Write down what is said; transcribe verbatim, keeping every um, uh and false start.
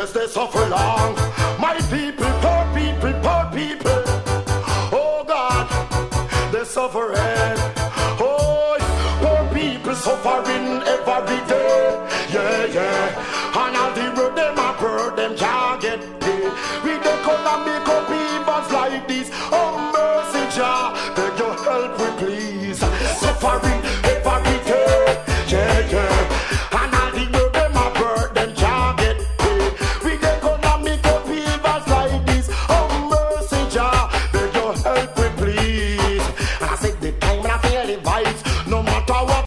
yes, they suffer long. My people, poor people, poor people. Oh God, they suffering. Oh, poor people suffering every day. Yeah, yeah. And all the road them a burn, them can't get paid. With the economic upheavals like this, oh mercy, Jah, beg your help, we please. Suffering